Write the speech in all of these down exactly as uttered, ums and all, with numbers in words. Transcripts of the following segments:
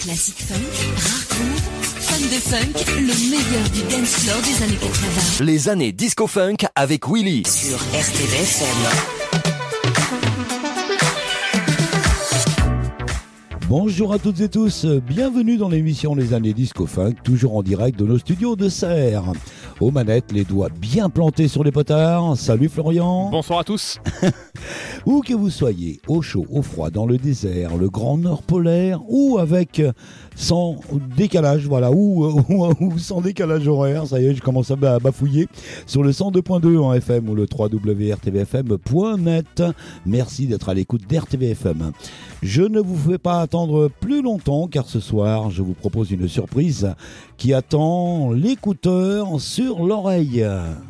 Classique funk, hardcore, fan de funk, le meilleur du dance floor des années quatre-vingts. Les années disco funk avec Willy sur R T V F M. Bonjour à toutes et tous, bienvenue dans l'émission Les années disco funk, toujours en direct de nos studios de Serres. Aux manettes, les doigts bien plantés sur les potards. Salut Florian. Bonsoir à tous. Où que vous soyez, au chaud, au froid, dans le désert, le grand nord polaire, ou avec sans décalage, voilà, ou, ou, ou sans décalage horaire, ça y est, je commence à bafouiller, sur le cent deux point deux en F M ou le w w w point r t v f m point net. Merci d'être à l'écoute d'R T V F M. Je ne vous fais pas attendre plus longtemps, car ce soir, je vous propose une surprise qui attend l'écouteur sur l'oreille.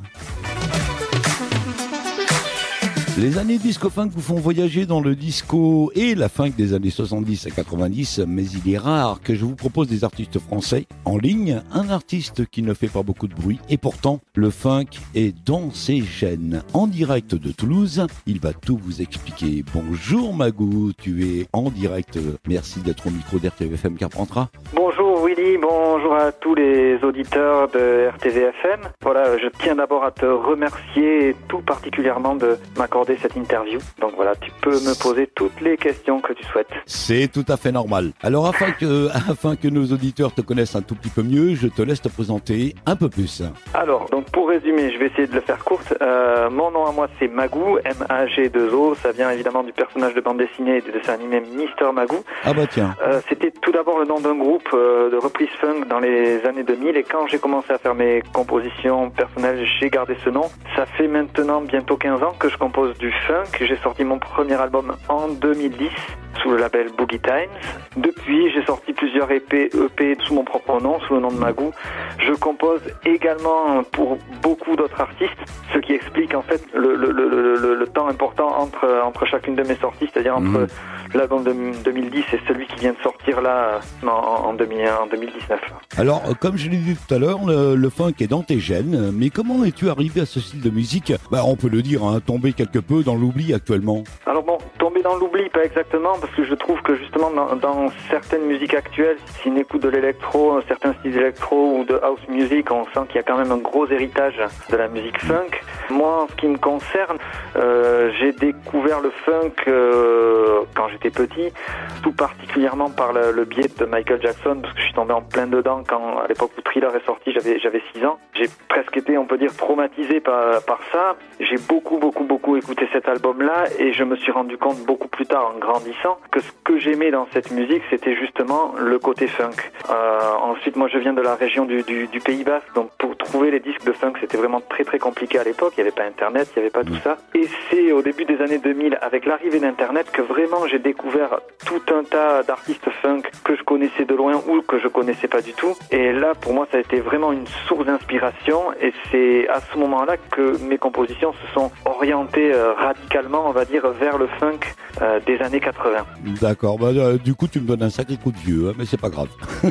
Les années disco funk vous font voyager dans le disco et la funk des années soixante-dix et quatre-vingt-dix, mais il est rare que je vous propose des artistes français en ligne, un artiste qui ne fait pas beaucoup de bruit, et pourtant le funk est dans ses gènes. En direct de Toulouse, il va tout vous expliquer. Bonjour Magou, tu es en direct, merci d'être au micro d'R T V F M Carpentras. Bonjour Willy, bonjour à tous les auditeurs de R T V F M. Voilà, je tiens d'abord à te remercier tout particulièrement de m'accorder cette interview. Donc voilà, tu peux me poser toutes les questions que tu souhaites. C'est tout à fait normal. Alors afin que, afin que nos auditeurs te connaissent un tout petit peu mieux, je te laisse te présenter un peu plus. Alors, donc pour résumer, je vais essayer de le faire courte. Euh, mon nom à moi c'est Magou, M A G deux O. Ça vient évidemment du personnage de bande dessinée et du dessin animé Mister Magou. Ah bah tiens. Euh, c'était tout d'abord le nom d'un groupe euh, de reprise funk dans les années deux mille, et quand j'ai commencé à faire mes compositions personnelles, j'ai gardé ce nom. Ça fait maintenant bientôt quinze ans que je compose du funk. J'ai sorti mon premier album en deux mille dix sous le label Boogie Times. Depuis, j'ai sorti plusieurs E P, E P sous mon propre nom, sous le nom de Magou. Je compose également pour beaucoup d'autres artistes, ce qui explique en fait le, le, le, le, le temps important entre, entre chacune de mes sorties, c'est-à-dire entre mmh. l'album de deux mille dix et celui qui vient de sortir là en, en, deux mille, en deux mille dix-neuf. Alors, comme je l'ai dit tout à l'heure, le, le funk est dans tes gènes, mais comment es-tu arrivé à ce style de musique ? Bah, on peut le dire, hein, tomber quelque peu dans l'oubli actuellement. Alors bon, tomber dans l'oubli, pas exactement, parce que je trouve que justement dans, dans certaines musiques actuelles, si on écoute de l'électro, certains styles d'électro ou de house music, on sent qu'il y a quand même un gros héritage de la musique funk. Moi, en ce qui me concerne, euh, j'ai découvert le funk euh, quand j'étais petit, tout particulièrement par le, le biais de Michael Jackson, parce que je suis tombé en plein dedans quand, à l'époque où Thriller est sorti, j'avais, j'avais six ans. J'ai presque été, on peut dire, traumatisé par, par ça. J'ai beaucoup, beaucoup, beaucoup écouté cet album-là, et je me suis rendu compte beaucoup plus tard, en grandissant, que ce que j'aimais dans cette musique, c'était justement le côté funk. Euh, ensuite, moi, je viens de la région du, du, du Pays Basque, donc pour trouver les disques de funk, c'était vraiment très, très compliqué à l'époque. Il n'y avait pas Internet, il n'y avait pas tout ça. Et c'est au début des années deux mille, avec l'arrivée d'Internet, que vraiment j'ai découvert tout un tas d'artistes funk que je connaissais de loin ou que je connaissais pas du tout. Et là, pour moi, ça a été vraiment une source d'inspiration, et c'est à ce moment-là que mes compositions se sont orientées euh, radicalement, on va dire, vers le funk euh, des années quatre-vingts. D'accord, bah, euh, du coup tu me donnes un sacré coup de vieux, hein, mais c'est pas grave.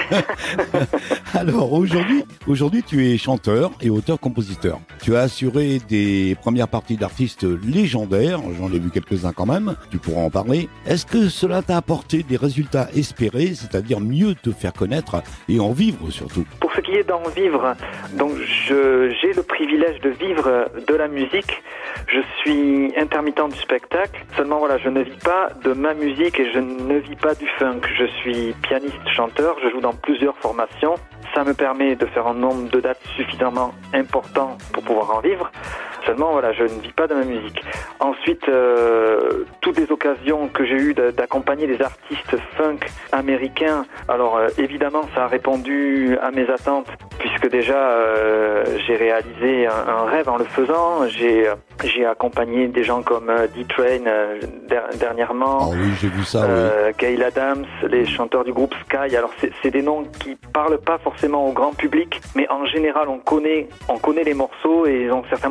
Alors aujourd'hui, aujourd'hui tu es chanteur et auteur-compositeur. Tu as assuré des premières parties d'artistes légendaires, j'en ai vu quelques-uns quand même, tu pourras en parler. Est-ce que cela t'a apporté des résultats espérés, c'est-à-dire mieux te faire connaître et en vivre surtout ? Pour ce qui est d'en vivre, donc je, j'ai le privilège de vivre de la musique. Je suis intermittent du spectacle, seulement voilà, je ne vis pas de ma musique et je ne vis pas du funk. Je suis pianiste, chanteur, je joue dans plusieurs formations. Ça me permet de faire un nombre de dates suffisamment important pour pouvoir en vivre. Seulement, voilà, je ne vis pas de ma musique. Ensuite, euh, toutes les occasions que j'ai eues d'accompagner des artistes funk américains, alors euh, évidemment, ça a répondu à mes attentes, puisque déjà, euh, j'ai réalisé un, un rêve en le faisant. J'ai, j'ai accompagné des gens comme euh, D-Train euh, der- dernièrement. Ah oui, j'ai vu ça, euh, oui. Gail Adams, les chanteurs du groupe Sky. Alors, c'est, c'est des noms qui parlent pas forcément au grand public, mais en général, on connaît, on connaît les morceaux, et ils ont certains morceaux qui sont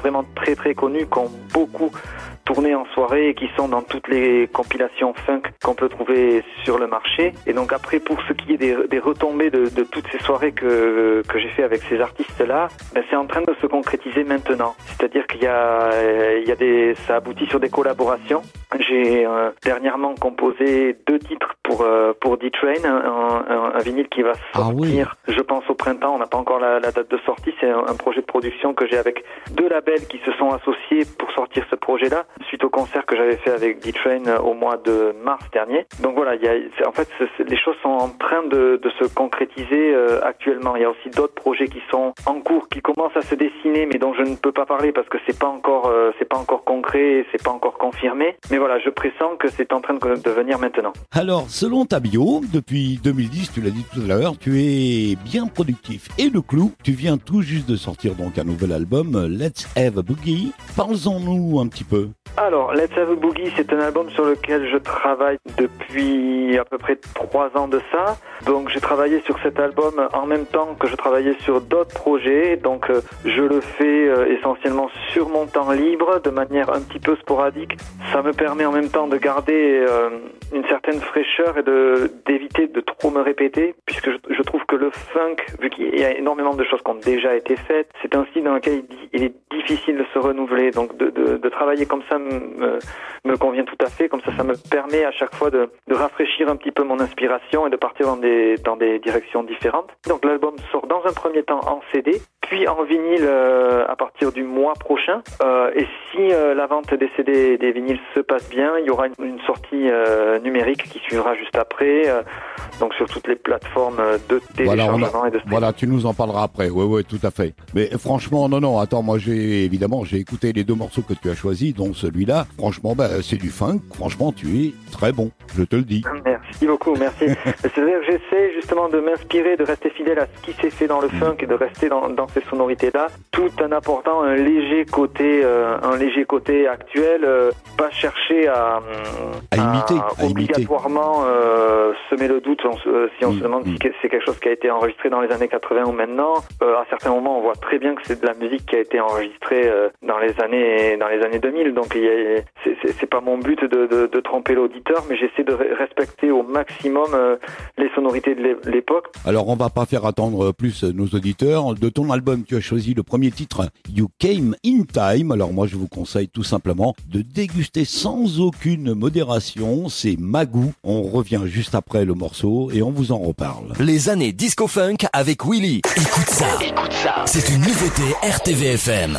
vraiment très très connus, qui ont beaucoup tourné en soirée et qui sont dans toutes les compilations funk qu'on peut trouver sur le marché. Et donc après, pour ce qui est des, des retombées de, de toutes ces soirées que, que j'ai fait avec ces artistes-là, ben c'est en train de se concrétiser maintenant. C'est-à-dire qu'il y a, il y a des, ça aboutit sur des collaborations. J'ai euh, dernièrement composé deux titres pour euh, pour D-Train, un, un, un vinyle qui va sortir, ah oui. je pense au printemps. On n'a pas encore la, la date de sortie. C'est un, un projet de production que j'ai avec deux labels qui se sont associés pour sortir ce projet-là, suite au concert que j'avais fait avec D-Train au mois de mars dernier. Donc voilà, il y a, c'est, en fait, c'est, les choses sont en train de, de se concrétiser euh, actuellement. Il y a aussi d'autres projets qui sont en cours, qui commencent à se dessiner, mais dont je ne peux pas parler parce que c'est pas encore, euh, c'est pas encore concret, c'est pas encore confirmé. Mais voilà, je pressens que c'est en train de, de venir maintenant. Alors, selon ta bio, depuis deux mille dix, tu l'as dit tout à l'heure, tu es bien productif. Et le clou, tu viens tout juste de sortir donc un nouvel album, Let's Have a Boogie. Parlons-nous un petit peu. Alors, Let's Have a Boogie, c'est un album sur lequel je travaille depuis à peu près trois ans de ça. Donc, j'ai travaillé sur cet album en même temps que je travaillais sur d'autres projets. Donc, euh, je le fais euh, essentiellement sur mon temps libre, de manière un petit peu sporadique. Ça me permet en même temps de garder euh, une certaine fraîcheur et de d'éviter de trop me répéter, puisque je, je trouve que le funk, vu qu'il y a énormément de choses qui ont déjà été faites, c'est un style dans lequel il, il est difficile de se renouveler. Donc, de, de, de travailler comme ça me, me convient tout à fait. Comme ça, ça me permet à chaque fois de, de rafraîchir un petit peu mon inspiration et de partir dans des, dans des directions différentes. Donc l'album sort dans un premier temps en C D, puis en vinyle euh, à partir du mois prochain. Euh, et si euh, la vente des C D et des vinyles se passe bien, il y aura une, une sortie euh, numérique qui suivra juste après. Euh, donc sur toutes les plateformes de téléchargement voilà, a, et de streaming. Voilà, tu nous en parleras après. Oui, oui, tout à fait. Mais franchement, non, non, attends, moi j'ai évidemment j'ai écouté les deux morceaux que tu as choisis, dont celui-là. Franchement, bah, c'est du funk. Franchement, tu es très bon, je te le dis. Merci beaucoup, merci. C'est-à-dire que j'essaie justement de m'inspirer, de rester fidèle à ce qui s'est fait dans le funk et de rester dans, dans ces sonorités-là, tout en apportant un léger côté, euh, un léger côté actuel, euh, pas chercher à, à, à imiter, à obligatoirement euh, semer le doute. On se, euh, si on mmh, se demande mmh. si c'est quelque chose qui a été enregistré dans les années quatre-vingts ou maintenant, euh, à certains moments, on voit très bien que c'est de la musique qui a été enregistrée euh, dans les années, dans les années deux mille. Donc, il y a, c'est, c'est, c'est pas mon but de, de, de tromper l'auditeur, mais j'essaie de respecter au maximum euh, les sonorités de l'époque. Alors, on va pas faire attendre plus nos auditeurs. De ton album, tu as choisi le premier titre, You Came in Time. Alors, moi, je vous conseille tout simplement de déguster sans aucune modération. C'est Magou. On revient juste après le morceau et on vous en reparle. Les années disco funk avec Willy. Écoute ça. Écoute ça. C'est une nouveauté R T V F M.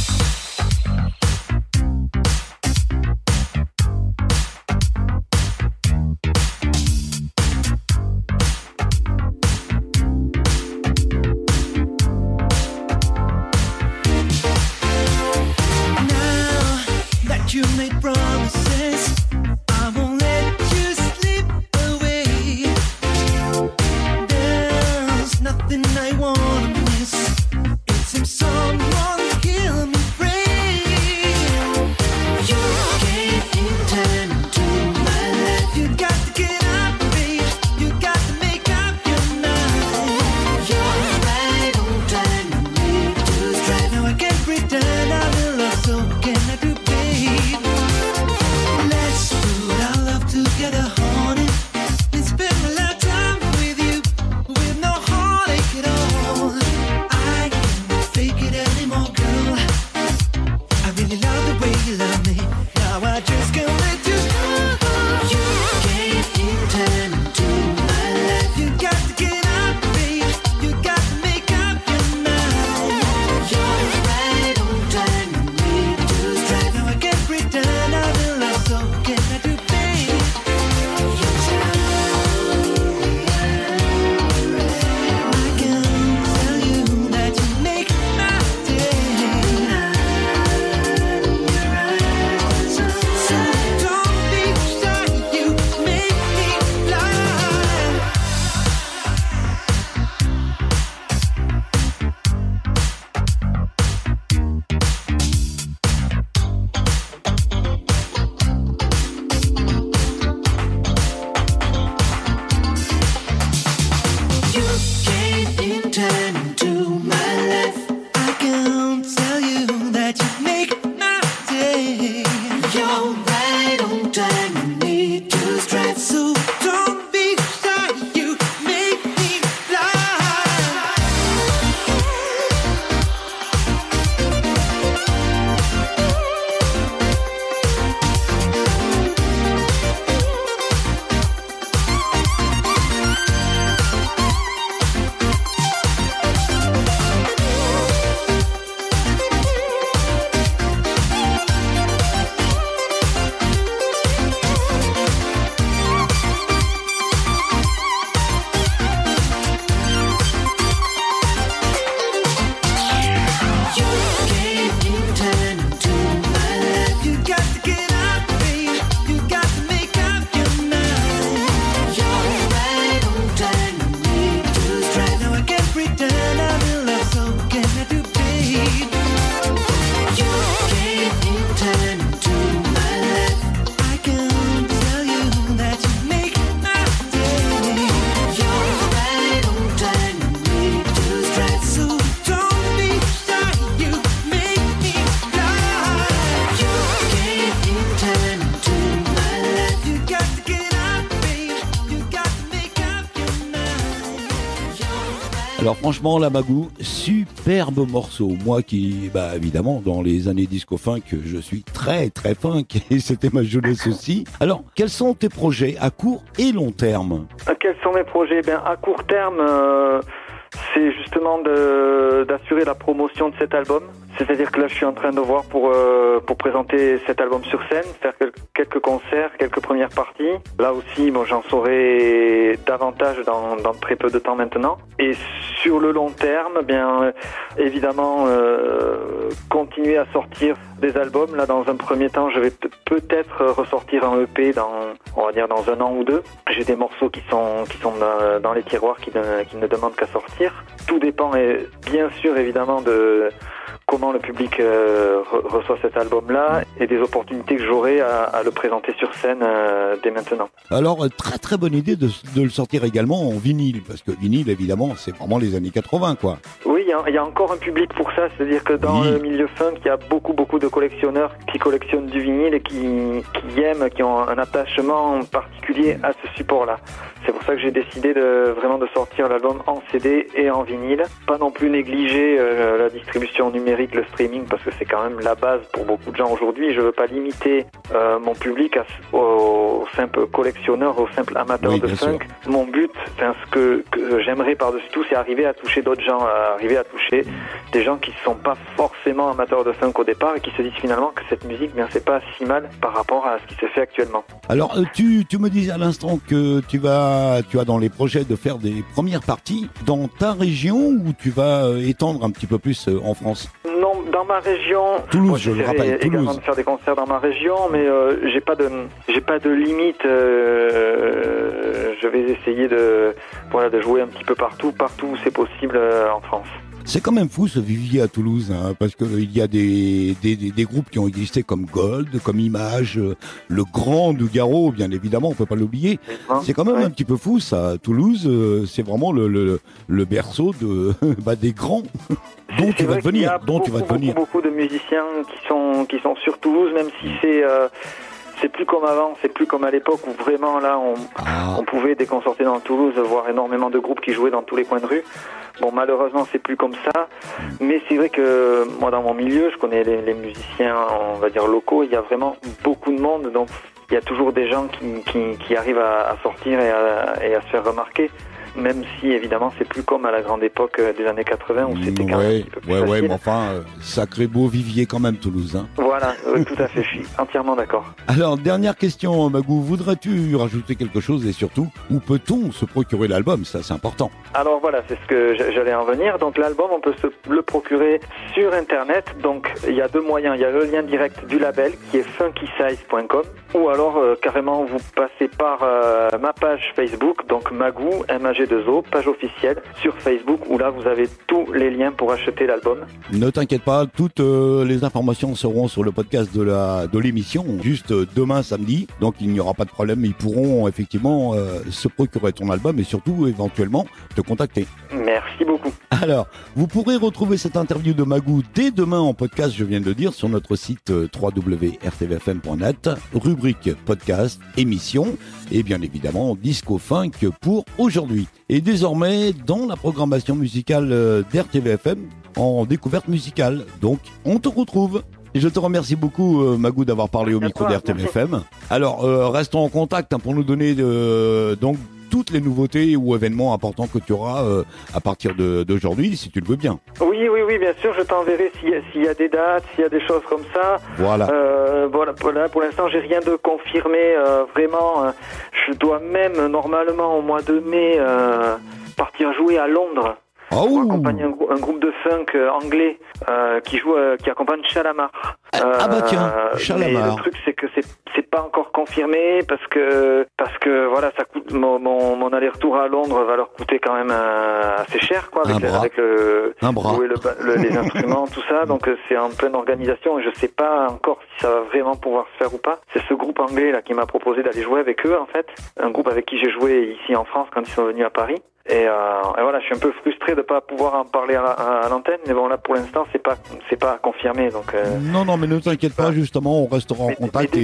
You made promises, I won't let you slip away. There's nothing I wanna miss. It seems someone killed me. Alors franchement, la Magou, superbe morceau. Moi qui, bah évidemment, dans les années disco-funk, je suis très très funk et c'était ma jeunesse aussi. Alors, quels sont tes projets à court et long terme? Quels sont mes projets? Ben, à court terme, euh, c'est justement de, d'assurer la promotion de cet album. C'est-à-dire que là, je suis en train de voir pour euh, pour présenter cet album sur scène, faire quelques concerts, quelques premières parties. Là aussi, bon, j'en saurai davantage dans, dans très peu de temps maintenant. Et sur le long terme, bien évidemment, euh, continuer à sortir des albums. Là, dans un premier temps, je vais p- peut-être ressortir un E P dans, on va dire, dans un an ou deux. J'ai des morceaux qui sont qui sont dans, dans les tiroirs qui ne, qui ne demandent qu'à sortir. Tout dépend, et bien sûr, évidemment, de comment le public euh, re- reçoit cet album-là et des opportunités que j'aurai à, à le présenter sur scène euh, dès maintenant. Alors, très très bonne idée de, de le sortir également en vinyle, parce que vinyle, évidemment, c'est vraiment les années quatre-vingts, quoi. Oui, il y, a- il y a encore un public pour ça, c'est-à-dire que dans Oui. le milieu funk, il y a beaucoup beaucoup de collectionneurs qui collectionnent du vinyle et qui, qui aiment, qui ont un attachement particulier à ce support-là. C'est pour ça que j'ai décidé de vraiment de sortir l'album en C D et en vinyle. Pas non plus négliger euh, la distribution numérique, le streaming, parce que c'est quand même la base pour beaucoup de gens aujourd'hui. Je veux pas limiter euh, mon public à, aux simples collectionneurs, aux simples amateurs Oui, de bien funk. sûr. Mon but, enfin, ce que, que j'aimerais par-dessus tout, c'est arriver à toucher d'autres gens, à arriver à toucher des gens qui ne sont pas forcément amateurs de funk au départ et qui se disent finalement que cette musique, bien, c'est pas si mal par rapport à ce qui se fait actuellement. Alors, euh, tu, tu me disais à l'instant que tu vas, tu as dans les projets de faire des premières parties dans ta région ou tu vas euh, étendre un petit peu plus euh, en France? Non, dans ma région, Toulouse, moi, je le j'essaierai rappelle, également Toulouse. de faire des concerts dans ma région, mais euh, j'ai pas de, j'ai pas de limite. Euh, je vais essayer de, voilà, de jouer un petit peu partout, partout où c'est possible euh, en France. C'est quand même fou ce vivier à Toulouse, hein, parce que il y a des, des, des, des groupes qui ont existé comme Gold, comme Image, euh, le Grand Nougaro, bien évidemment, on peut pas l'oublier. Hein, C'est quand même ouais. un petit peu fou ça. Toulouse, euh, c'est vraiment le, le, le berceau de bah, des grands dont C'est tu vas vrai qu'il y devenir, a dont tu vas beaucoup, devenir. beaucoup, beaucoup de musiciens qui sont qui sont sur Toulouse, même si c'est euh, c'est plus comme avant, c'est plus comme à l'époque où vraiment là on Ah, on pouvait dès qu'on sortait dans Toulouse voir énormément de groupes qui jouaient dans tous les coins de rue. Bon, malheureusement c'est plus comme ça, mais c'est vrai que moi dans mon milieu, je connais les, les musiciens, on va dire locaux, il y a vraiment beaucoup de monde, donc il y a toujours des gens qui qui, qui arrivent à, à sortir et à, et à se faire remarquer. Même si évidemment c'est plus comme à la grande époque euh, des années quatre-vingts où c'était quand même un ouais, petit peu plus ouais, ouais, facile. mais enfin, euh, sacré beau vivier quand même Toulouse. Hein. Voilà, euh, tout à fait, je suis entièrement d'accord. Alors, dernière question, Magou, voudrais-tu rajouter quelque chose et surtout, où peut-on se procurer l'album? Ça, c'est important. Alors voilà, c'est ce que j- j'allais en venir. Donc l'album, on peut se le procurer sur Internet. Donc il y a deux moyens. Il y a le lien direct du label qui est funky size point com ou alors euh, carrément vous passez par euh, ma page Facebook, donc Magou, M A G deux O, page officielle sur Facebook où là vous avez tous les liens pour acheter l'album. Ne t'inquiète pas, toutes euh, les informations seront sur le podcast de la de l'émission, juste euh, demain samedi. Donc il n'y aura pas de problème, ils pourront effectivement euh, se procurer ton album et surtout éventuellement te contacter. Merci beaucoup. Alors, vous pourrez retrouver cette interview de Magou dès demain en podcast, je viens de le dire, sur notre site euh, w w w point r t v f m point net, rubrique podcast, émission, et bien évidemment disco funk pour aujourd'hui. Et désormais, dans la programmation musicale euh, d'R T V F M, en découverte musicale. Donc, on te retrouve. Et je te remercie beaucoup, euh, Magou, d'avoir parlé au Merci à micro toi, d'R T V F M. Alors, euh, restons en contact hein, pour nous donner euh, donc toutes les nouveautés ou événements importants que tu auras euh, à partir de- d'aujourd'hui, si tu le veux bien. Oui, oui, oui, bien sûr, je t'enverrai s'il y, a- s'il y a des dates, s'il y a des choses comme ça. Voilà. Euh, voilà, pour là, pour l'instant, j'ai rien de confirmé. euh, vraiment, euh, je dois même normalement au mois de mai euh, partir jouer à Londres. Oh, Pour accompagner un, grou- un groupe de funk euh, anglais euh, qui joue, euh, qui accompagne Shalamar. Ah bah tiens, Mais Shalamar. le truc c'est que c'est c'est pas encore confirmé parce que parce que voilà, ça coûte mon mon, mon aller-retour à Londres va leur coûter quand même euh, assez cher quoi, Un avec, le, bras. avec le Un bras. jouer le, ba- le- les instruments tout ça. Donc euh, c'est en pleine organisation et je sais pas encore si ça va vraiment pouvoir se faire ou pas. C'est ce groupe anglais là qui m'a proposé d'aller jouer avec eux en fait, un groupe avec qui j'ai joué ici en France quand ils sont venus à Paris. Et, euh, et voilà, je suis un peu frustré de pas pouvoir en parler à, la- à l'antenne, mais bon là pour l'instant c'est pas c'est pas confirmé donc. Euh, Non, non, mais ne t'inquiète pas, justement, on restera en mais- contact mais dès et tout ce que mais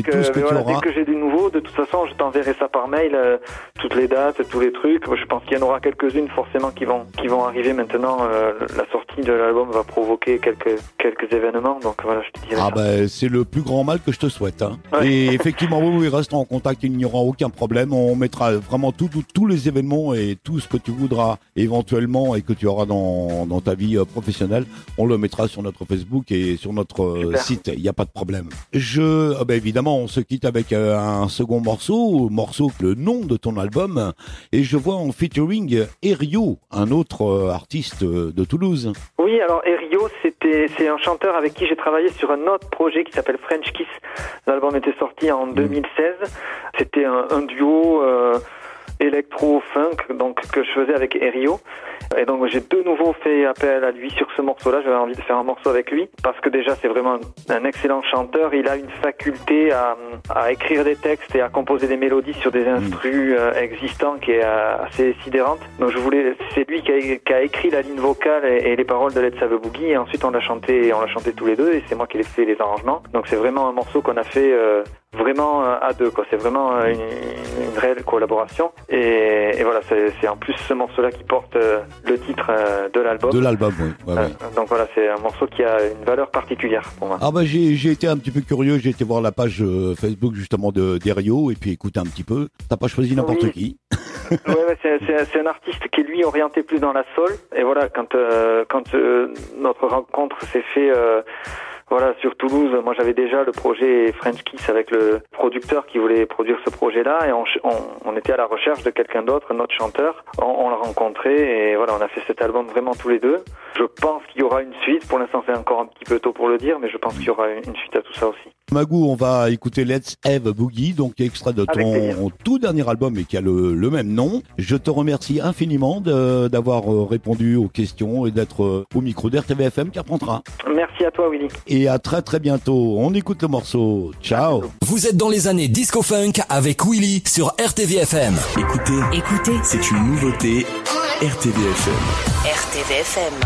voilà, auras... dès que j'ai du nouveau, de toute façon, je t'enverrai ça par mail, euh, toutes les dates, tous les trucs. Je pense qu'il y en aura quelques-unes forcément qui vont qui vont arriver maintenant. Euh, la sortie de l'album va provoquer quelques quelques événements, donc voilà, je te dirai. Ah ça. ben, c'est le plus grand mal que je te souhaite. Hein. Ouais. Et effectivement, oui, oui, restons en contact, il n'y aura aucun problème. On mettra vraiment tout, tout- tous les événements et tout ce que tu voudras éventuellement et que tu auras dans, dans ta vie euh, professionnelle. On le mettra sur notre Facebook et sur notre euh, Super. site, il n'y a pas de problème. Je, ah ben, évidemment, on se quitte avec euh, un second morceau, morceau, le nom de ton album. Et je vois en featuring Erio, un autre euh, artiste euh, de Toulouse. Oui, alors Erio, c'était c'est un chanteur avec qui j'ai travaillé sur un autre projet qui s'appelle French Kiss. L'album était sorti en deux mille seize. C'était un, un duo euh, électro-funk donc que je faisais avec Erio. Et donc j'ai de nouveau fait appel à lui sur ce morceau-là. J'avais envie de faire un morceau avec lui parce que déjà c'est vraiment un, un excellent chanteur. Il a une faculté à, à écrire des textes et à composer des mélodies sur des instrus euh, existants qui est euh, assez sidérante. Donc je voulais, c'est lui qui a, qui a écrit la ligne vocale et, et les paroles de Let's Have a Boogie. Et ensuite on l'a chanté, on l'a chanté tous les deux et c'est moi qui ai fait les arrangements. Donc c'est vraiment un morceau qu'on a fait euh, vraiment euh, à deux, quoi. C'est vraiment euh, une, une réelle collaboration. Et, et voilà, c'est, c'est en plus ce morceau-là qui porte euh, le titre euh, de l'album. De l'album, oui. Ouais, ouais. Euh, donc voilà, c'est un morceau qui a une valeur particulière pour moi. Ah bah j'ai j'ai été un petit peu curieux, j'ai été voir la page euh, Facebook justement de d'Erio et puis écouter un petit peu. T'as pas choisi n'importe Oui. qui. Ouais, ouais, c'est, c'est, c'est un artiste qui est lui orienté plus dans la soul. Et voilà, quand euh, quand euh, notre rencontre s'est fait euh, voilà sur Toulouse, moi j'avais déjà le projet French Kiss avec le producteur qui voulait produire ce projet-là et on, on, on était à la recherche de quelqu'un d'autre, un autre chanteur. On, on l'a rencontré et voilà, on a fait cet album vraiment tous les deux. Je pense qu'il y aura une suite. Pour l'instant, c'est encore un petit peu tôt pour le dire, mais je pense qu'il y aura une suite à tout ça aussi. Magou, on va écouter Let's Have a Boogie, donc extrait de Avec plaisir. ton tout dernier album et qui a le, le même nom. Je te remercie infiniment de- d'avoir euh, répondu aux questions et d'être euh, au micro d'R T V F M Carpentras. Merci à toi, Willy. Et à très très bientôt. On écoute le morceau. Ciao. Vous êtes dans les années disco funk avec Willy sur R T V F M. Écoutez, Écoutez c'est une nouveauté R T V F M. R T V F M.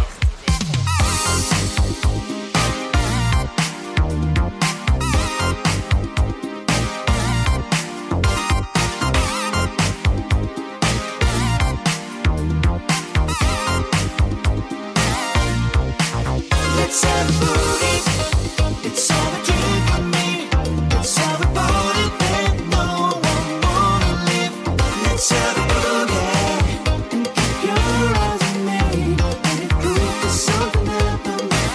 Let's have a boogie. It's all a dream for me. Let's have a party that no one wanna live. Let's have a boogie and keep your eyes on me. Let it prove there's something happening.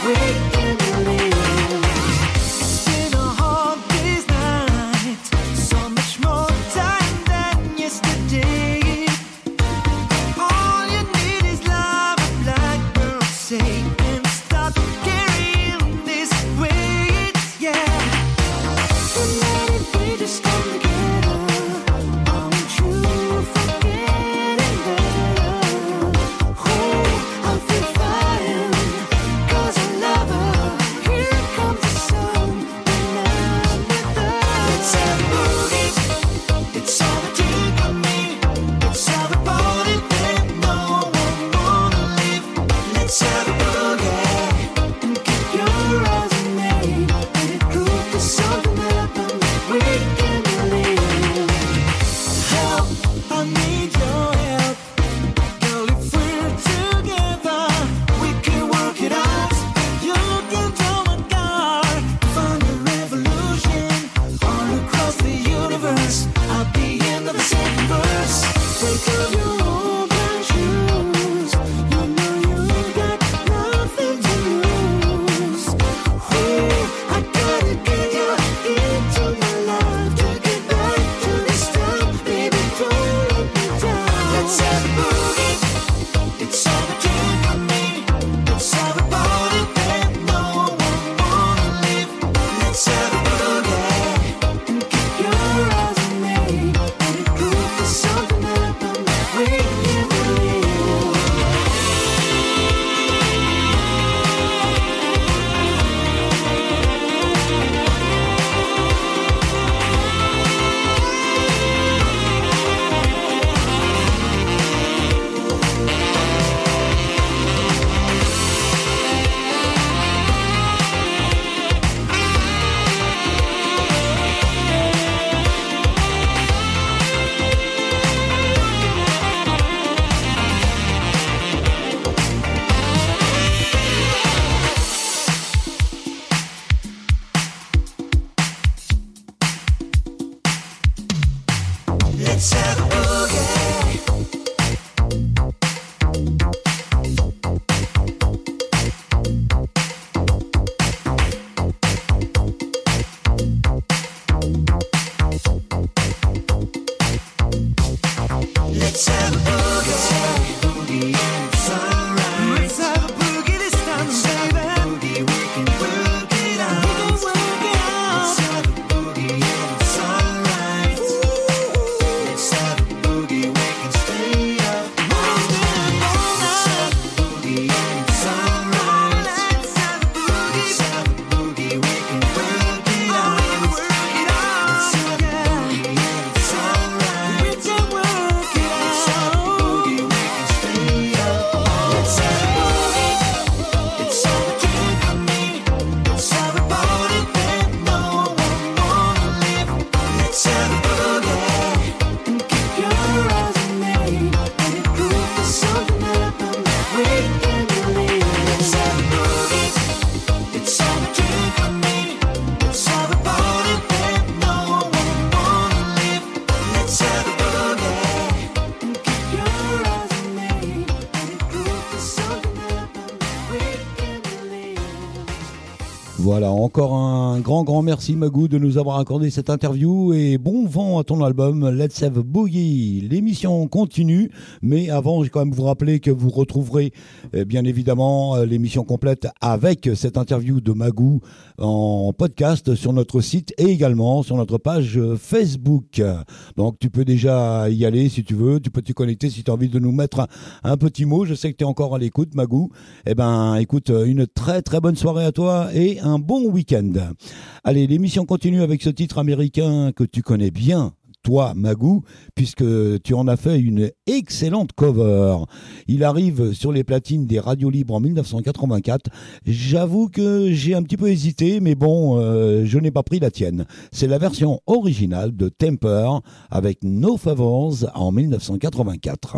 Voilà, encore un grand, grand merci Magou de nous avoir accordé cette interview et bon vent à ton album Let's Have a Boogie. L'émission continue, mais avant, j'ai quand même vous rappeler que vous retrouverez eh bien évidemment l'émission complète avec cette interview de Magou en podcast sur notre site et également sur notre page Facebook. Donc tu peux déjà y aller si tu veux, tu peux te connecter si tu as envie de nous mettre un, un petit mot. Je sais que tu es encore à l'écoute Magou. Eh ben écoute, une très très bonne soirée à toi et un bon week-end. Allez, l'émission continue avec ce titre américain que tu connais bien, toi, Magou, puisque tu en as fait une excellente cover. Il arrive sur les platines des radios libres en dix-neuf cent quatre-vingt-quatre. J'avoue que j'ai un petit peu hésité, mais bon, euh, je n'ai pas pris la tienne. C'est la version originale de Temper avec No Favors en dix-neuf cent quatre-vingt-quatre.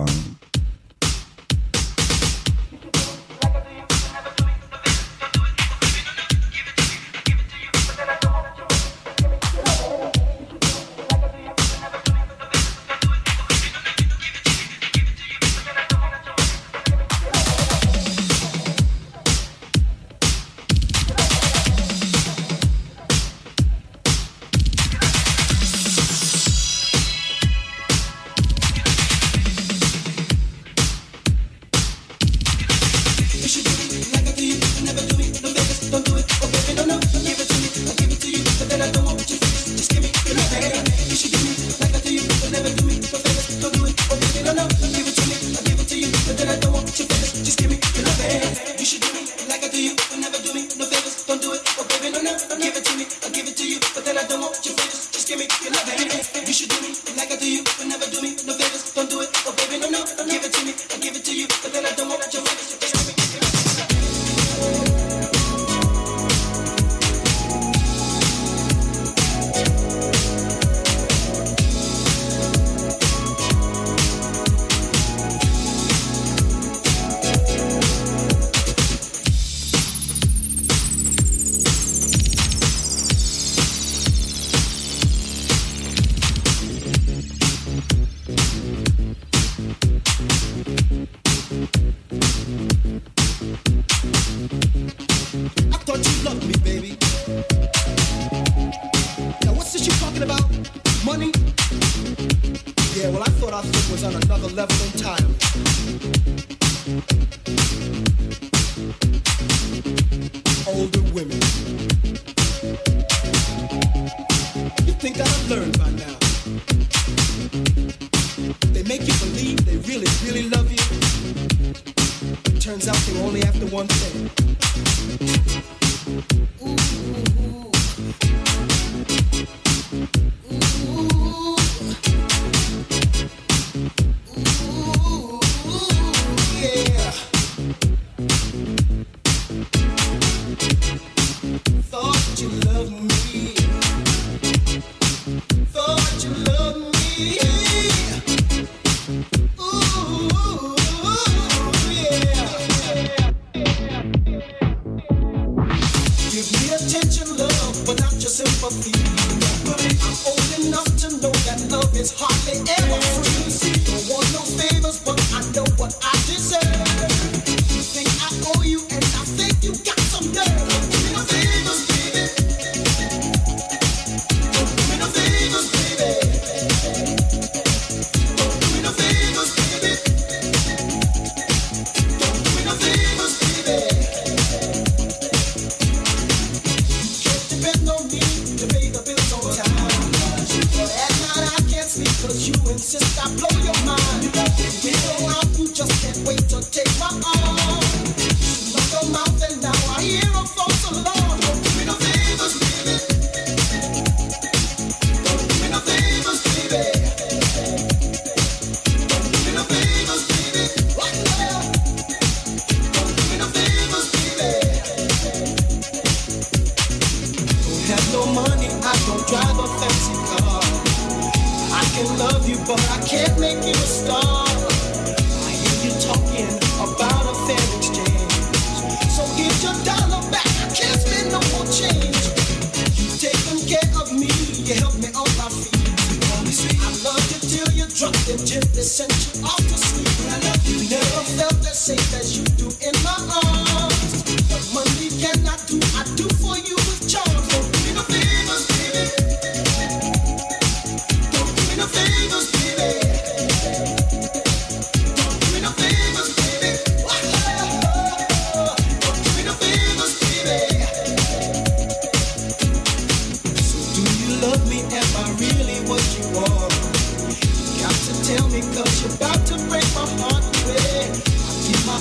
Safe as you do in my arms. What money cannot do, I do for you.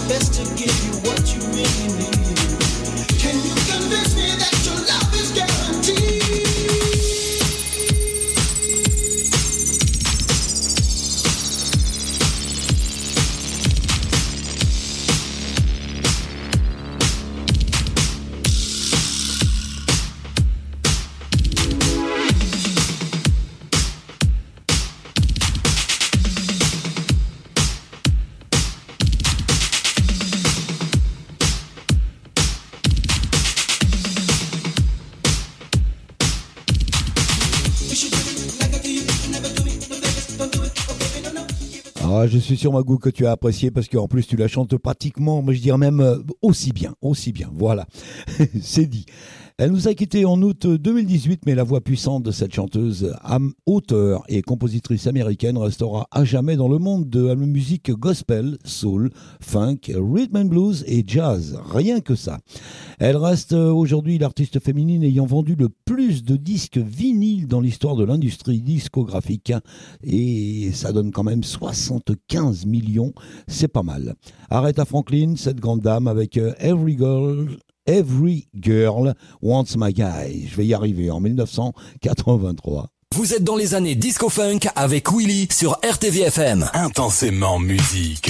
best to give you what you really need. Can you convince me that your love is guaranteed? Ah, je suis sur ma goût que tu as apprécié parce qu'en plus tu la chantes pratiquement, moi je dirais même euh, aussi bien, aussi bien, voilà, c'est dit. Elle nous a quittés en août deux mille dix-huit, mais la voix puissante de cette chanteuse, am- auteure et compositrice américaine restera à jamais dans le monde de la musique gospel, soul, funk, rhythm and blues et jazz, rien que ça. Elle reste aujourd'hui l'artiste féminine ayant vendu le plus de disques vinyles dans l'histoire de l'industrie discographique et ça donne quand même soixante-quinze millions, c'est pas mal. Aretha Franklin, cette grande dame avec Every Girl Every Girl Wants My Guy. Je vais y arriver en dix-neuf cent quatre-vingt-trois. Vous êtes dans les années disco-funk avec Willy sur R T V F M. Intensément musique.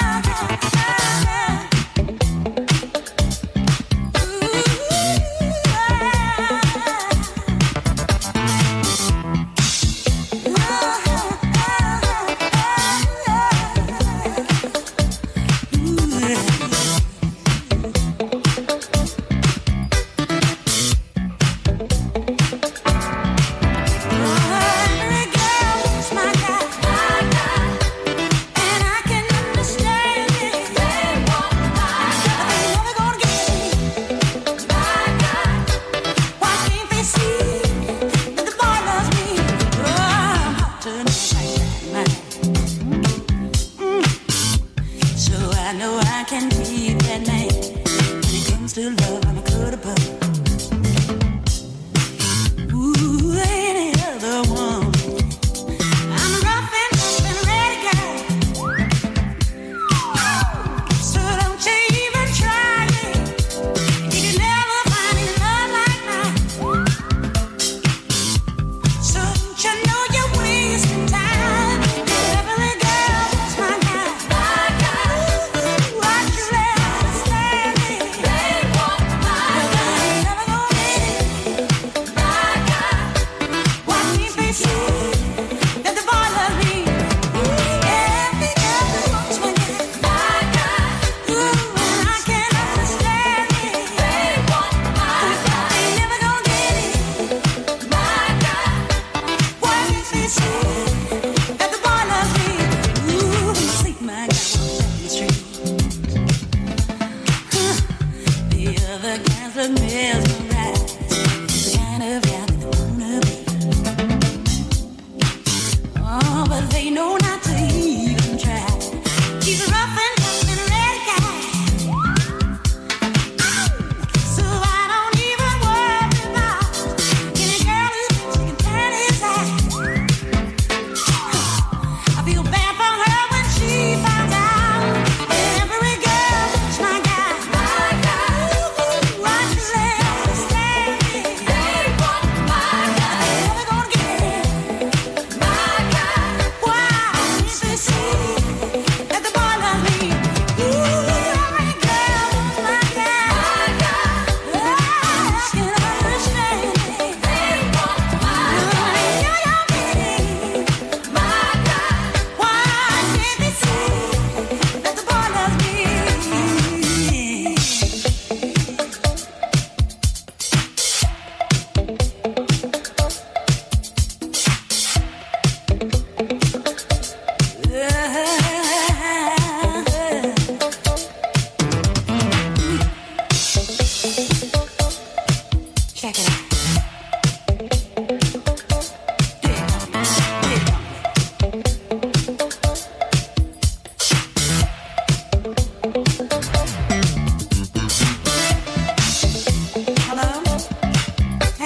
Ooh.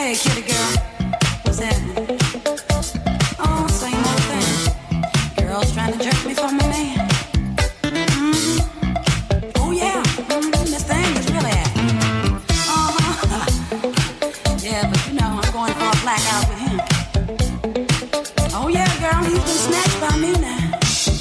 Hey, kitty girl, what's happening? Oh, same old thing. Girls trying to jerk me from my man. Mm-hmm. Oh yeah, mm-hmm. This thing is really happening. Uh-huh. Yeah, but you know I'm going for a blackout with him. Oh yeah, girl, he's been snatched by me now.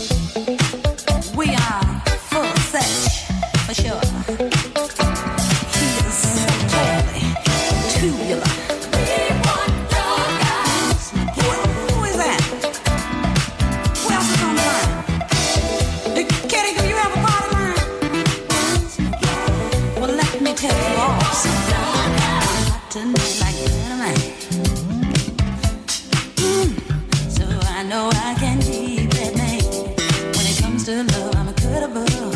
We are full of sex, for sure. He is so totally tubular. We want your guys. Who, who is that? Who else is on the line? Hey, Kitty, do you have a party line? Well, let me tell you all. Not tonight like dynamite. Mm, so I know I can keep that name. When it comes to love, I'm a good above.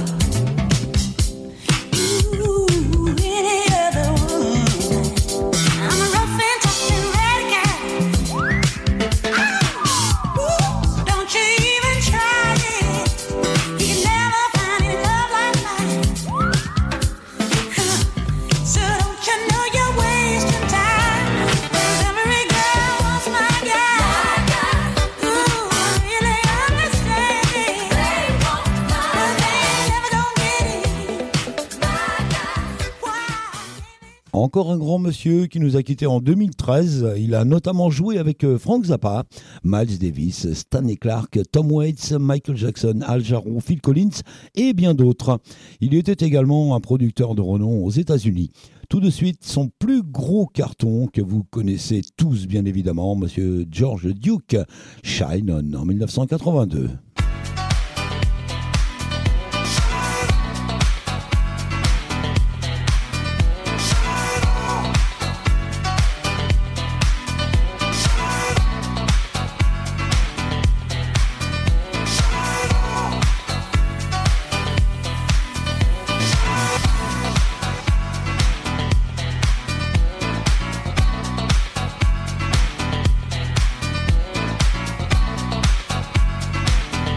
Ooh, any other woman. I'm a rough and tough and radical. Ah, ooh, don't you even try it. You can never find any love like mine. Huh. So don't you know you're wasting time? 'Cause every girl wants my guy. Ooh, I really understand it. But they ain't never gonna get it. Why? Encore un grand monsieur qui nous a quittés en deux mille treize. Il a notamment joué avec euh, Frank Zappa, Miles Davis, Stanley Clarke, Tom Waits, Michael Jackson, Al Jarreau, Phil Collins et bien d'autres. Il était également un producteur de renom aux États-Unis. Tout de suite, son plus gros carton que vous connaissez tous bien évidemment, monsieur George Duke, Shine On en dix-neuf cent quatre-vingt-deux. Shine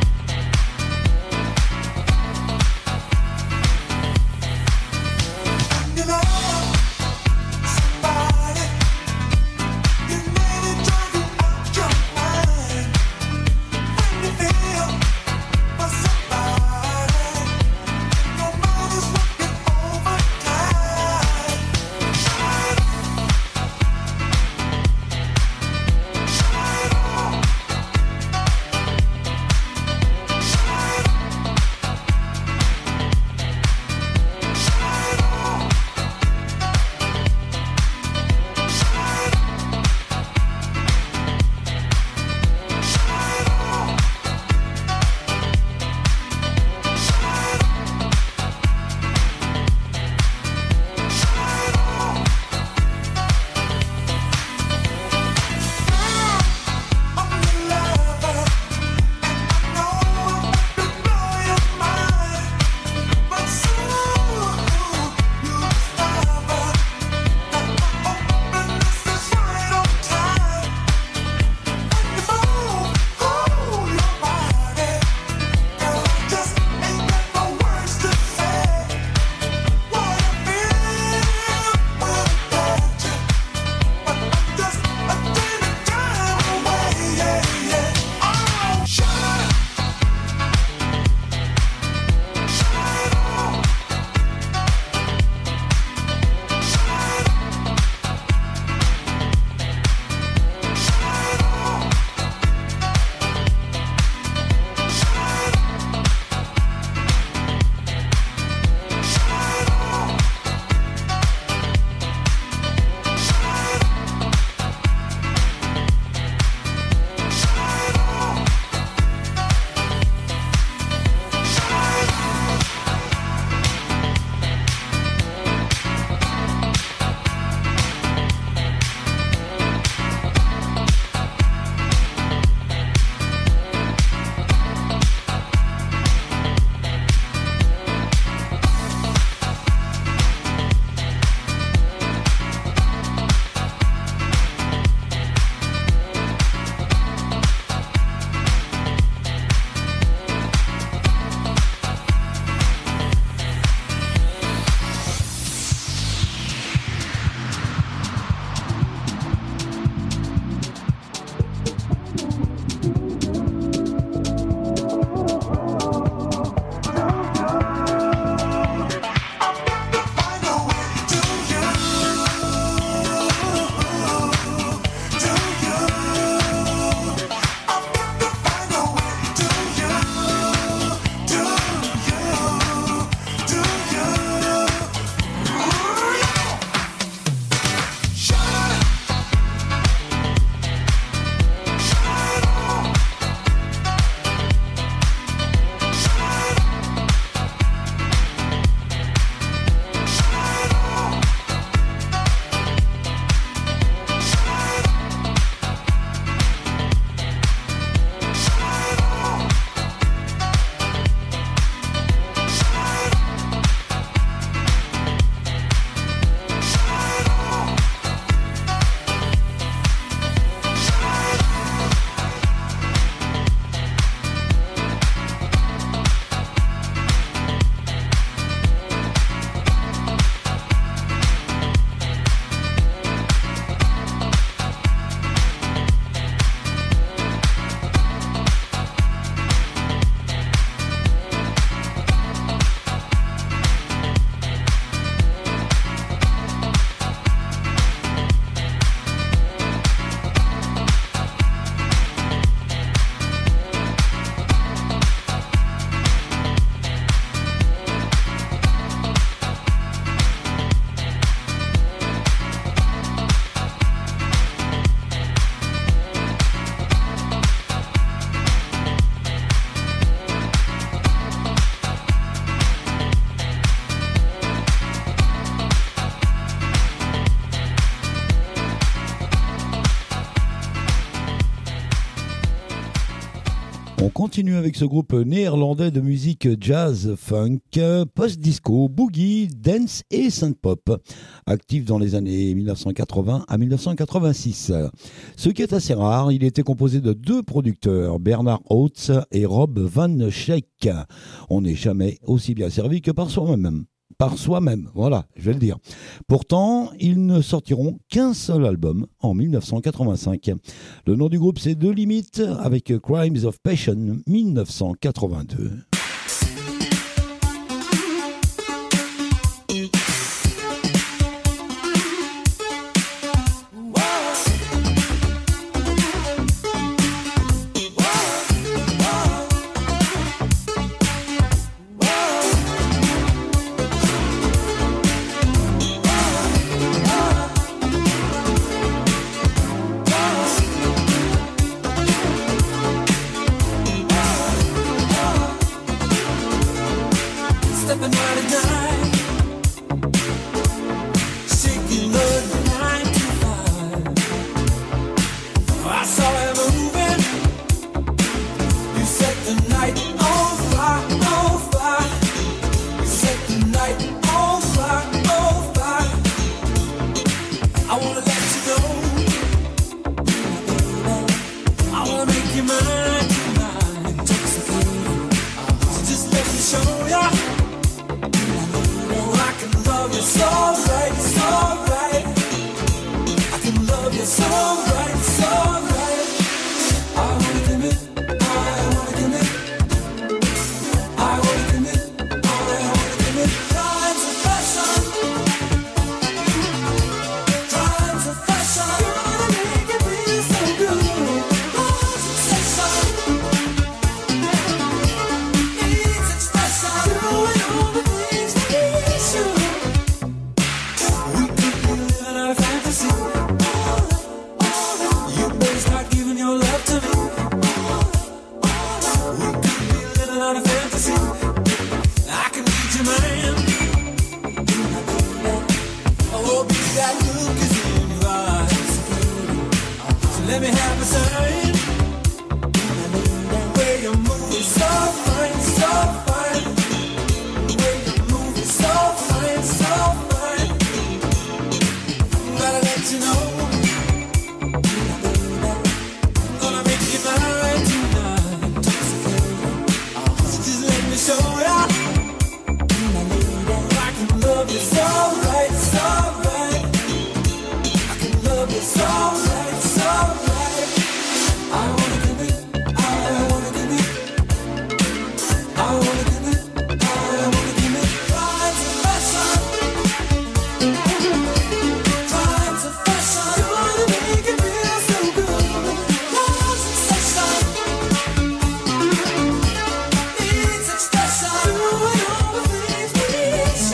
On continue avec ce groupe néerlandais de musique jazz, funk, post-disco, boogie, dance et synth-pop, actif dans les années mille neuf cent quatre-vingts à mille neuf cent quatre-vingt-six. Ce qui est assez rare, il était composé de deux producteurs, Bernard Oates et Rob Van Schaik. On n'est jamais aussi bien servi que par soi-même. Par soi-même, voilà, je vais le dire. Pourtant, ils ne sortiront qu'un seul album en mille neuf cent quatre-vingt-cinq. Le nom du groupe, c'est The Limit avec Crimes of Passion mille neuf cent quatre-vingt-deux.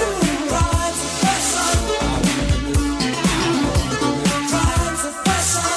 Passion.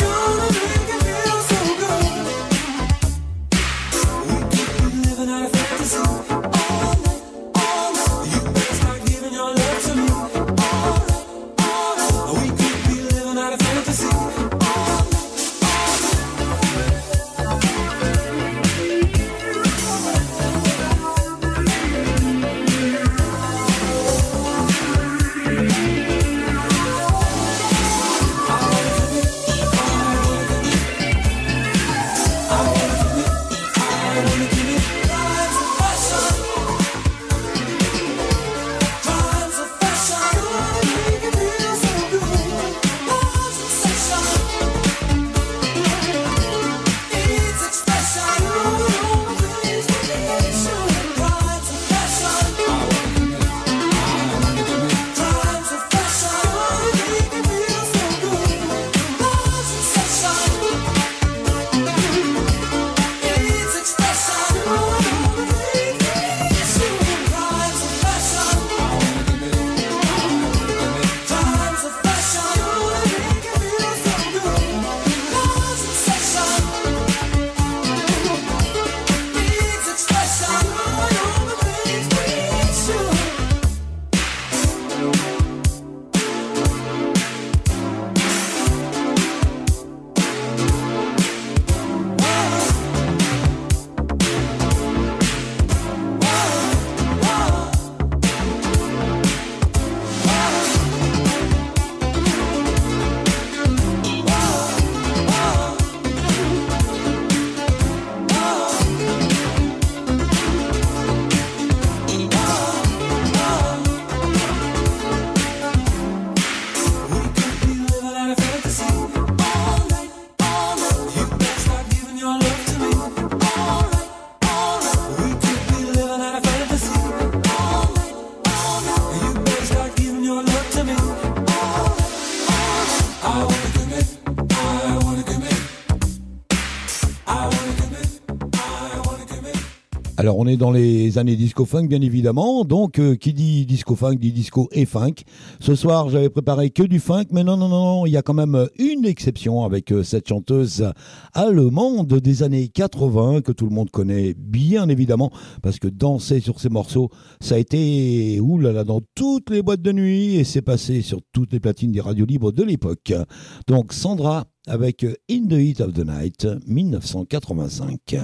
Alors on est dans les années disco-funk bien évidemment, donc euh, qui dit disco-funk dit disco et funk. Ce soir j'avais préparé que du funk, mais non non non, il y a quand même une exception avec euh, cette chanteuse allemande des années quatre-vingts que tout le monde connaît bien évidemment, parce que danser sur ces morceaux, ça a été oulala dans toutes les boîtes de nuit et c'est passé sur toutes les platines des radios libres de l'époque. Donc Sandra avec In the Heat of the Night dix-neuf cent quatre-vingt-cinq.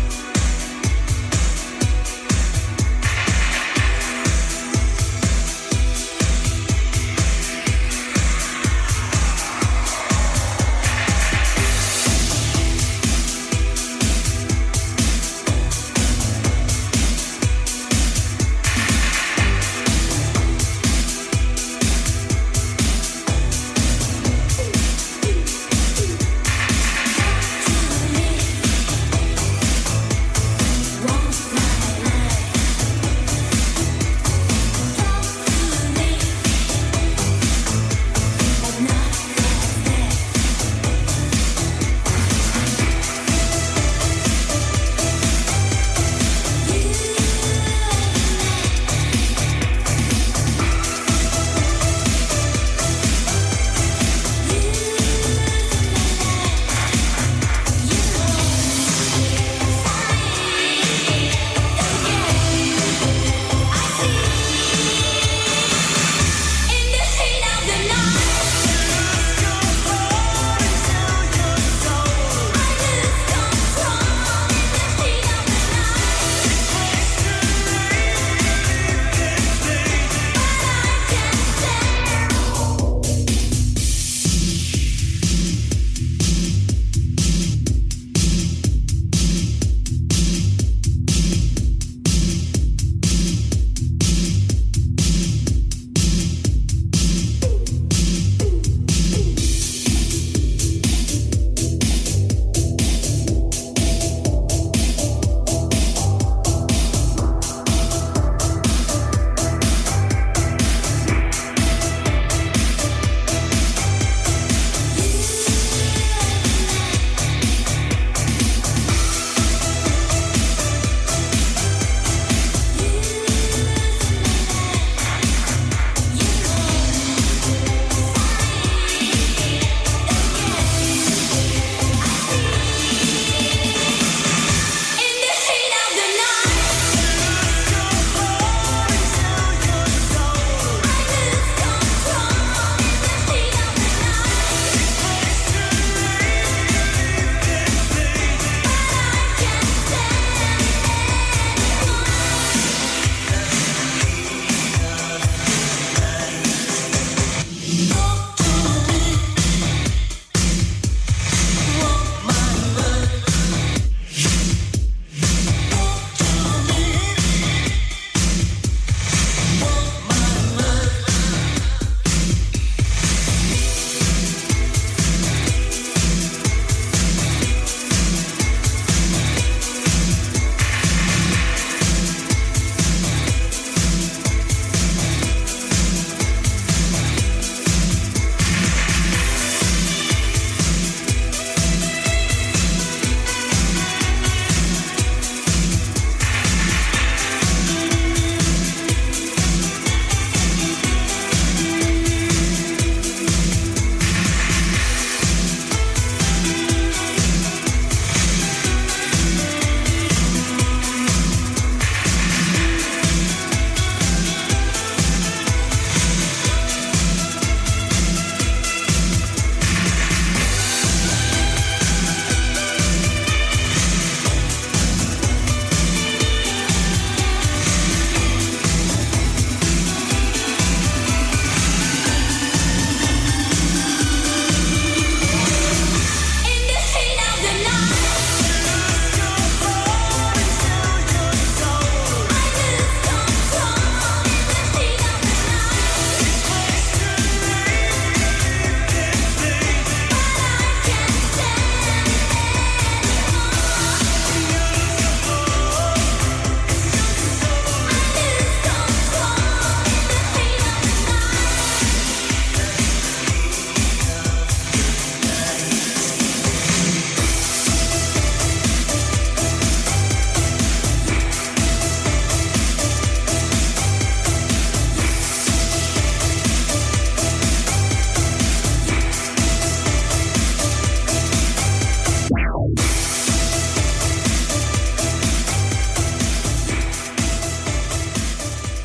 Thank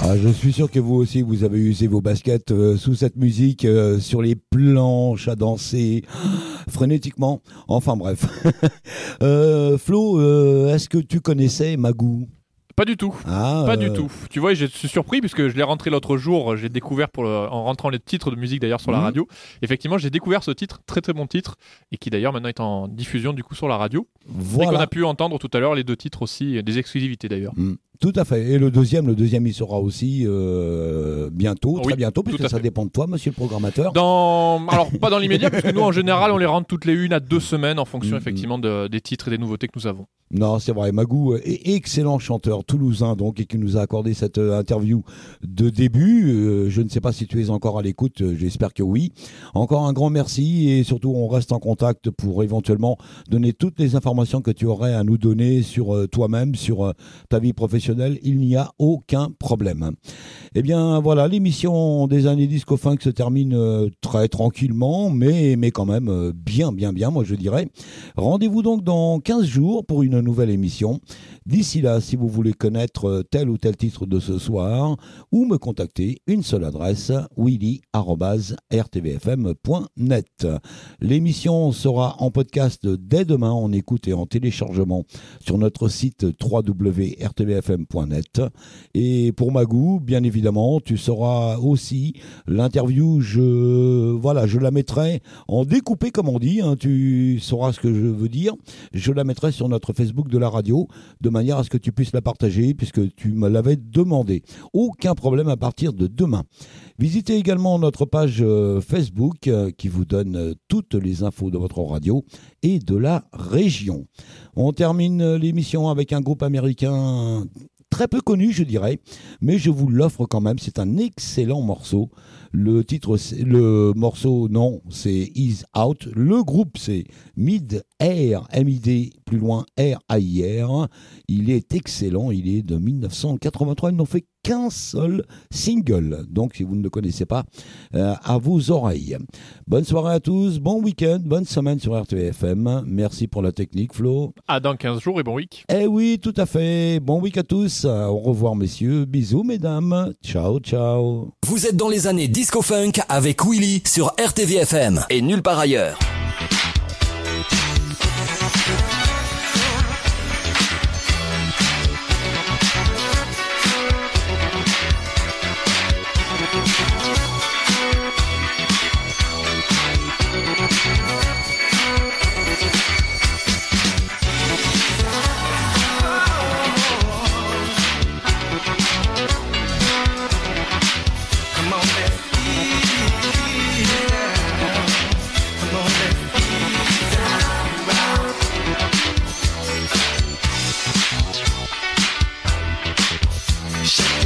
Ah, je suis sûr que vous aussi, vous avez usé vos baskets euh, sous cette musique, euh, sur les planches à danser frénétiquement. Enfin bref. euh, Flo, euh, est-ce que tu connaissais Magou ? Pas du tout. Ah, Pas euh, du tout. Tu vois, je suis surpris puisque je l'ai rentré l'autre jour. J'ai découvert pour le- en rentrant les titres de musique d'ailleurs sur la Mhm. radio. Effectivement, j'ai découvert ce titre, très très bon titre, et qui d'ailleurs maintenant est en diffusion du coup sur la radio. Et qu'on Voilà. a pu entendre tout à l'heure les deux titres aussi, des exclusivités d'ailleurs. Mm. Tout à fait. Et le deuxième, le deuxième, il sera aussi euh, bientôt, très Oui, bientôt, tout puisque à ça fait. dépend de toi, monsieur le programmateur. Dans... Alors, pas dans l'immédiat, puisque nous, en général, on les rentre toutes les une à deux semaines en fonction, Mhm. effectivement, de- des titres et des nouveautés que nous avons. Non, c'est vrai. Magou est excellent chanteur toulousain, donc, et qui nous a accordé cette euh, interview de début. Euh, je ne sais pas si tu es encore à l'écoute. euh, J'espère que oui. Encore un grand merci, et surtout, on reste en contact pour éventuellement donner toutes les informations que tu aurais à nous donner sur euh, toi-même, sur euh, ta vie professionnelle. Il n'y a aucun problème. Eh bien, voilà, l'émission des années Disco Funk se termine euh, très tranquillement, mais, mais quand même euh, bien, bien, bien, moi je dirais. Rendez-vous donc dans quinze jours pour une nouvelle émission. D'ici là, si vous voulez connaître euh, tel ou tel titre de ce soir, ou me contacter, une seule adresse, willy arobase r t v f m point net. L'émission sera en podcast dès demain, en écoute et en téléchargement sur notre site w w w point r t v f m point net. Et pour Magou, bien évidemment, tu sauras aussi l'interview, je, voilà, je la mettrai en découpé, comme on dit, hein, tu sauras ce que je veux dire. Je la mettrai sur notre Facebook de la radio, de manière à ce que tu puisses la partager, puisque tu me l'avais demandé. Aucun problème à partir de demain. Visitez également notre page euh, Facebook, euh, qui vous donne euh, toutes les infos de votre radio et de la région. On termine euh, l'émission avec un groupe américain très peu connu, je dirais, mais je vous l'offre quand même. C'est un excellent morceau. Le titre, c'est- le morceau, non, c'est Is Out. Le groupe, c'est Mid-Air, M I D, plus loin, R A I R. Il est excellent, il est de mille neuf cent quatre-vingt-trois. Ils n'ont fait qu'un seul single. Donc, si vous ne le connaissez pas, euh, à vos oreilles. Bonne soirée à tous, bon week-end, bonne semaine sur R T V F M. Merci pour la technique, Flo. À dans quinze jours et bon week. Eh oui, tout à fait. Bon week à tous. Au revoir, messieurs. Bisous, mesdames. Ciao, ciao. Vous êtes dans les années Disco Funk avec Willy sur R T V F M et nulle part ailleurs. Come on, let's ease down. Come on, let's ease down. Shake